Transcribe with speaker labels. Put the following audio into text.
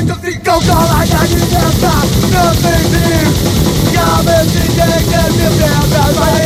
Speaker 1: 就地高高来看你脸上的背影，要被世界给变变变变。